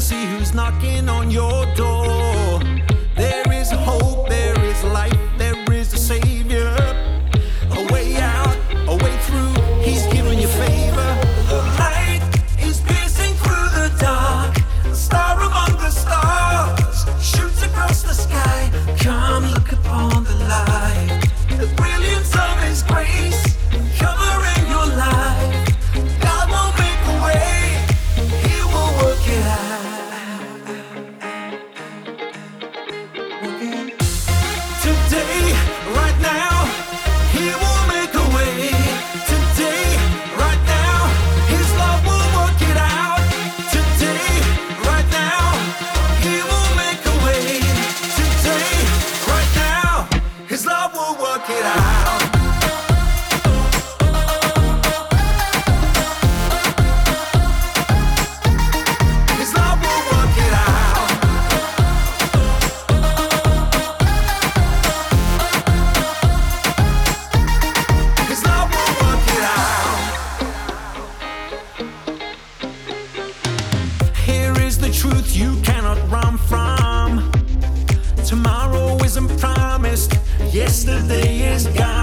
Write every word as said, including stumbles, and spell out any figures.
see who's knocking on your door. There is hope, there is life, there is a savior. A way out, a way through, he's giving you favor. The light is piercing through the dark. A star among the stars shoots across the sky. Come look upon the light, the brilliance of his grace covering your life. God will make a way, he will work it out. Today, right now, he will make a way. Today, right now, his love will work it out. Today, right now, he will make a way. Today, right now, his love will work it out. His love will work it out. His love will work it out. Here is the truth you cannot run from. Tomorrow isn't promised. Yesterday is gone.